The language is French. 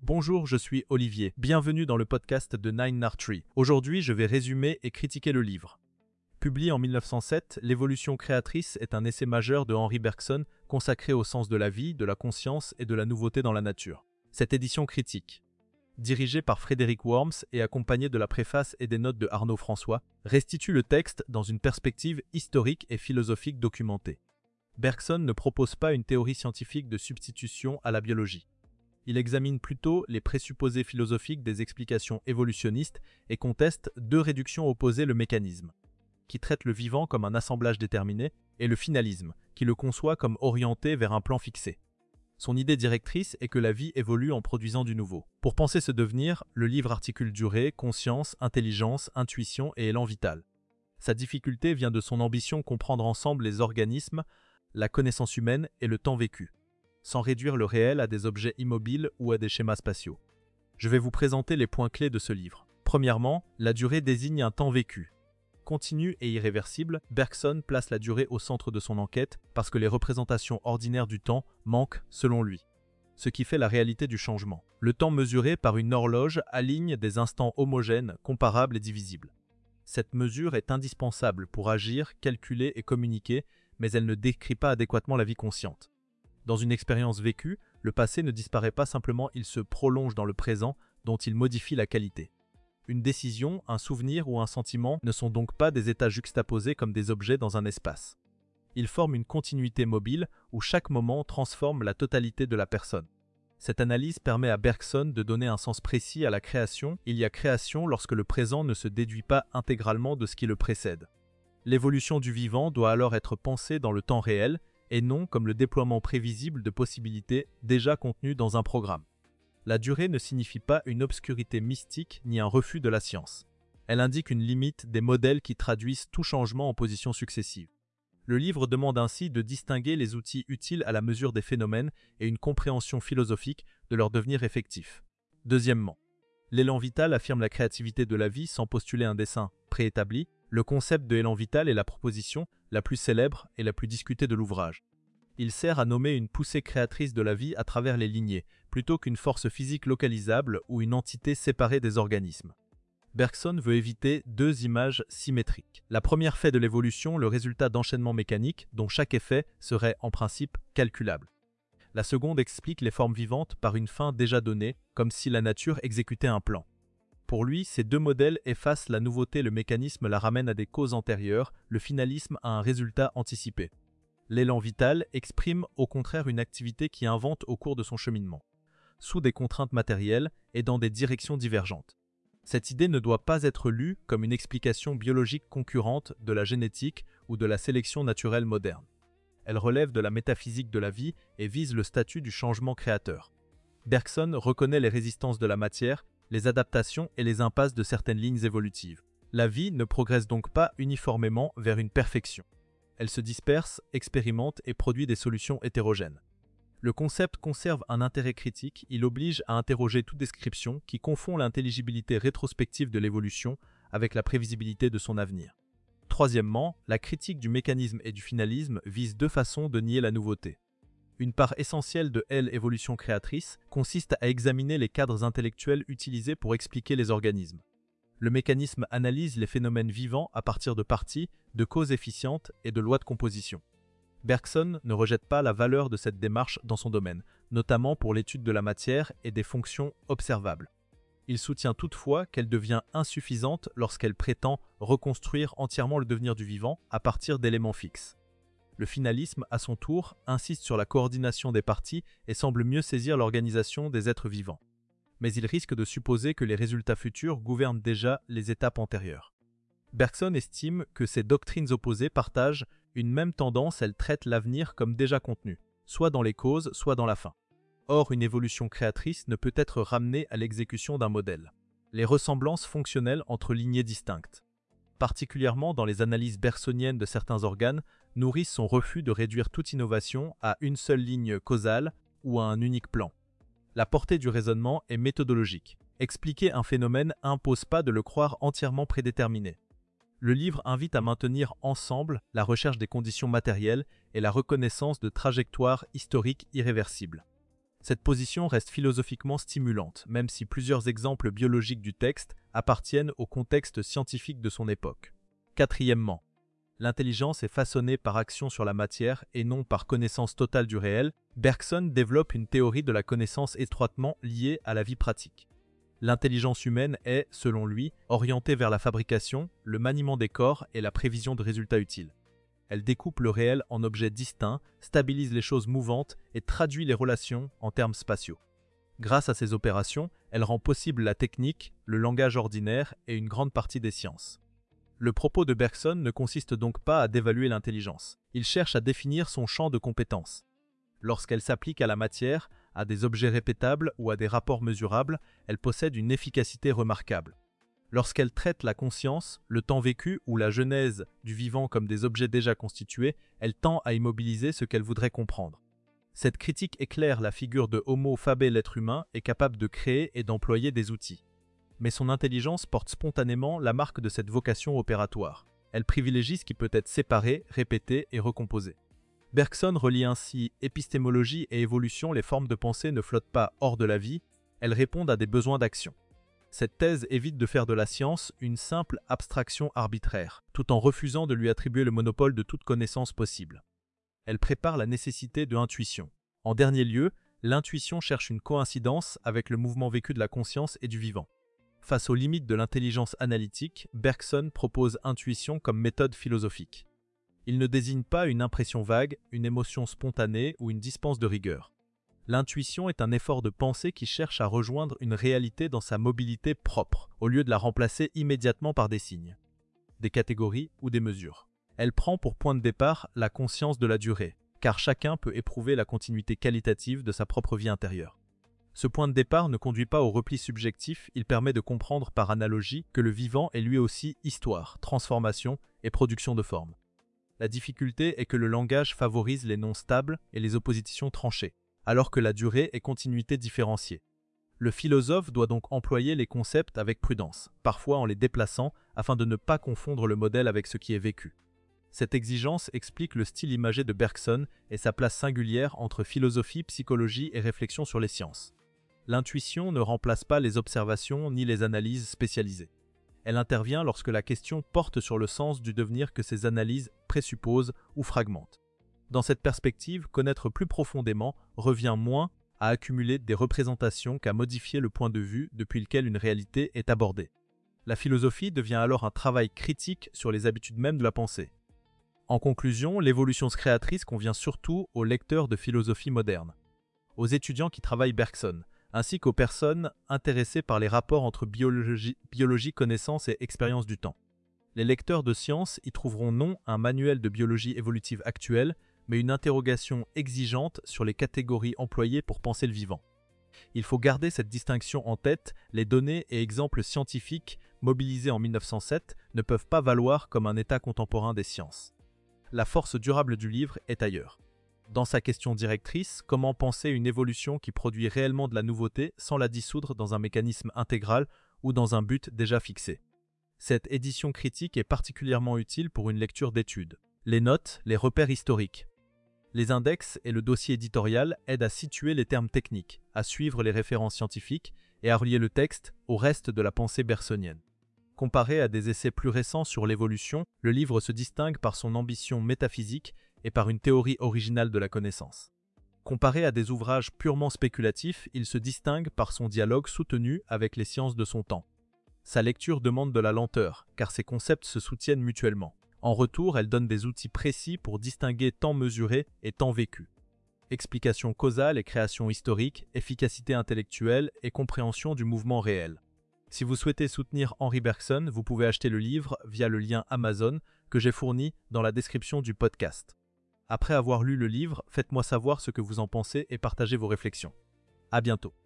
Bonjour, je suis Olivier. Bienvenue dans le podcast de Nine Nard Tree. Aujourd'hui, je vais résumer et critiquer le livre. Publié en 1907, L'évolution créatrice est un essai majeur de Henri Bergson consacré au sens de la vie, de la conscience et de la nouveauté dans la nature. Cette édition critique, dirigée par Frédéric Worms et accompagnée de la préface et des notes de Arnaud François, restitue le texte dans une perspective historique et philosophique documentée. Bergson ne propose pas une théorie scientifique de substitution à la biologie. Il examine plutôt les présupposés philosophiques des explications évolutionnistes et conteste deux réductions opposées: le mécanisme, qui traite le vivant comme un assemblage déterminé, et le finalisme, qui le conçoit comme orienté vers un plan fixé. Son idée directrice est que la vie évolue en produisant du nouveau. Pour penser ce devenir, le livre articule durée, conscience, intelligence, intuition et élan vital. Sa difficulté vient de son ambition comprendre ensemble les organismes, la connaissance humaine et le temps vécu, sans réduire le réel à des objets immobiles ou à des schémas spatiaux. Je vais vous présenter les points clés de ce livre. Premièrement, la durée désigne un temps vécu. Continu et irréversible, Bergson place la durée au centre de son enquête parce que les représentations ordinaires du temps manquent selon lui. Ce qui fait la réalité du changement. Le temps mesuré par une horloge aligne des instants homogènes, comparables et divisibles. Cette mesure est indispensable pour agir, calculer et communiquer, mais elle ne décrit pas adéquatement la vie consciente. Dans une expérience vécue, le passé ne disparaît pas simplement, il se prolonge dans le présent, dont il modifie la qualité. Une décision, un souvenir ou un sentiment ne sont donc pas des états juxtaposés comme des objets dans un espace. Ils forment une continuité mobile où chaque moment transforme la totalité de la personne. Cette analyse permet à Bergson de donner un sens précis à la création. Il y a création lorsque le présent ne se déduit pas intégralement de ce qui le précède. L'évolution du vivant doit alors être pensée dans le temps réel, et non comme le déploiement prévisible de possibilités déjà contenues dans un programme. La durée ne signifie pas une obscurité mystique ni un refus de la science. Elle indique une limite des modèles qui traduisent tout changement en positions successives. Le livre demande ainsi de distinguer les outils utiles à la mesure des phénomènes et une compréhension philosophique de leur devenir effectif. Deuxièmement, l'élan vital affirme la créativité de la vie sans postuler un dessein préétabli. Le concept de élan vital est la proposition la plus célèbre et la plus discutée de l'ouvrage. Il sert à nommer une poussée créatrice de la vie à travers les lignées, plutôt qu'une force physique localisable ou une entité séparée des organismes. Bergson veut éviter deux images symétriques. La première fait de l'évolution le résultat d'enchaînements mécaniques dont chaque effet serait en principe calculable. La seconde explique les formes vivantes par une fin déjà donnée, comme si la nature exécutait un plan. Pour lui, ces deux modèles effacent la nouveauté, le mécanisme la ramène à des causes antérieures, le finalisme à un résultat anticipé. L'élan vital exprime au contraire une activité qui invente au cours de son cheminement, sous des contraintes matérielles et dans des directions divergentes. Cette idée ne doit pas être lue comme une explication biologique concurrente de la génétique ou de la sélection naturelle moderne. Elle relève de la métaphysique de la vie et vise le statut du changement créateur. Bergson reconnaît les résistances de la matière, les adaptations et les impasses de certaines lignes évolutives. La vie ne progresse donc pas uniformément vers une perfection. Elle se disperse, expérimente et produit des solutions hétérogènes. Le concept conserve un intérêt critique, il oblige à interroger toute description qui confond l'intelligibilité rétrospective de l'évolution avec la prévisibilité de son avenir. Troisièmement, la critique du mécanisme et du finalisme vise deux façons de nier la nouveauté. Une part essentielle de l'évolution créatrice consiste à examiner les cadres intellectuels utilisés pour expliquer les organismes. Le mécanisme analyse les phénomènes vivants à partir de parties, de causes efficientes et de lois de composition. Bergson ne rejette pas la valeur de cette démarche dans son domaine, notamment pour l'étude de la matière et des fonctions observables. Il soutient toutefois qu'elle devient insuffisante lorsqu'elle prétend reconstruire entièrement le devenir du vivant à partir d'éléments fixes. Le finalisme, à son tour, insiste sur la coordination des parties et semble mieux saisir l'organisation des êtres vivants. Mais il risque de supposer que les résultats futurs gouvernent déjà les étapes antérieures. Bergson estime que ces doctrines opposées partagent une même tendance, elles traitent l'avenir comme déjà contenu, soit dans les causes, soit dans la fin. Or, une évolution créatrice ne peut être ramenée à l'exécution d'un modèle. Les ressemblances fonctionnelles entre lignées distinctes, particulièrement dans les analyses bergsoniennes de certains organes, nourrissent son refus de réduire toute innovation à une seule ligne causale ou à un unique plan. La portée du raisonnement est méthodologique. Expliquer un phénomène impose pas de le croire entièrement prédéterminé. Le livre invite à maintenir ensemble la recherche des conditions matérielles et la reconnaissance de trajectoires historiques irréversibles. Cette position reste philosophiquement stimulante, même si plusieurs exemples biologiques du texte appartiennent au contexte scientifique de son époque. Quatrièmement, l'intelligence est façonnée par action sur la matière et non par connaissance totale du réel. Bergson développe une théorie de la connaissance étroitement liée à la vie pratique. L'intelligence humaine est, selon lui, orientée vers la fabrication, le maniement des corps et la prévision de résultats utiles. Elle découpe le réel en objets distincts, stabilise les choses mouvantes et traduit les relations en termes spatiaux. Grâce à ces opérations, elle rend possible la technique, le langage ordinaire et une grande partie des sciences. Le propos de Bergson ne consiste donc pas à dévaluer l'intelligence. Il cherche à définir son champ de compétences. Lorsqu'elle s'applique à la matière, à des objets répétables ou à des rapports mesurables, elle possède une efficacité remarquable. Lorsqu'elle traite la conscience, le temps vécu ou la genèse du vivant comme des objets déjà constitués, elle tend à immobiliser ce qu'elle voudrait comprendre. Cette critique éclaire la figure de Homo fabe, l'être humain est capable de créer et d'employer des outils. Mais son intelligence porte spontanément la marque de cette vocation opératoire. Elle privilégie ce qui peut être séparé, répété et recomposé. Bergson relie ainsi épistémologie et évolution. Les formes de pensée ne flottent pas hors de la vie, elles répondent à des besoins d'action. Cette thèse évite de faire de la science une simple abstraction arbitraire, tout en refusant de lui attribuer le monopole de toute connaissance possible. Elle prépare la nécessité de intuition. En dernier lieu, l'intuition cherche une coïncidence avec le mouvement vécu de la conscience et du vivant. Face aux limites de l'intelligence analytique, Bergson propose intuition comme méthode philosophique. Il ne désigne pas une impression vague, une émotion spontanée ou une dispense de rigueur. L'intuition est un effort de pensée qui cherche à rejoindre une réalité dans sa mobilité propre, au lieu de la remplacer immédiatement par des signes, des catégories ou des mesures. Elle prend pour point de départ la conscience de la durée, car chacun peut éprouver la continuité qualitative de sa propre vie intérieure. Ce point de départ ne conduit pas au repli subjectif, il permet de comprendre par analogie que le vivant est lui aussi histoire, transformation et production de formes. La difficulté est que le langage favorise les noms stables et les oppositions tranchées, alors que la durée est continuité différenciée. Le philosophe doit donc employer les concepts avec prudence, parfois en les déplaçant afin de ne pas confondre le modèle avec ce qui est vécu. Cette exigence explique le style imagé de Bergson et sa place singulière entre philosophie, psychologie et réflexion sur les sciences. L'intuition ne remplace pas les observations ni les analyses spécialisées. Elle intervient lorsque la question porte sur le sens du devenir que ces analyses présupposent ou fragmentent. Dans cette perspective, connaître plus profondément revient moins à accumuler des représentations qu'à modifier le point de vue depuis lequel une réalité est abordée. La philosophie devient alors un travail critique sur les habitudes mêmes de la pensée. En conclusion, l'évolution créatrice convient surtout aux lecteurs de philosophie moderne, aux étudiants qui travaillent Bergson, ainsi qu'aux personnes intéressées par les rapports entre biologie, connaissance et expérience du temps. Les lecteurs de sciences y trouveront non un manuel de biologie évolutive actuelle, mais une interrogation exigeante sur les catégories employées pour penser le vivant. Il faut garder cette distinction en tête, les données et exemples scientifiques mobilisés en 1907 ne peuvent pas valoir comme un état contemporain des sciences. La force durable du livre est ailleurs. Dans sa question directrice, comment penser une évolution qui produit réellement de la nouveauté sans la dissoudre dans un mécanisme intégral ou dans un but déjà fixé. Cette édition critique est particulièrement utile pour une lecture d'études. Les notes, les repères historiques. Les index et le dossier éditorial aident à situer les termes techniques, à suivre les références scientifiques et à relier le texte au reste de la pensée bergsonienne. Comparé à des essais plus récents sur l'évolution, le livre se distingue par son ambition métaphysique et par une théorie originale de la connaissance. Comparé à des ouvrages purement spéculatifs, il se distingue par son dialogue soutenu avec les sciences de son temps. Sa lecture demande de la lenteur, car ses concepts se soutiennent mutuellement. En retour, elle donne des outils précis pour distinguer temps mesuré et temps vécu. Explication causale et création historique, efficacité intellectuelle et compréhension du mouvement réel. Si vous souhaitez soutenir Henri Bergson, vous pouvez acheter le livre via le lien Amazon que j'ai fourni dans la description du podcast. Après avoir lu le livre, faites-moi savoir ce que vous en pensez et partagez vos réflexions. À bientôt.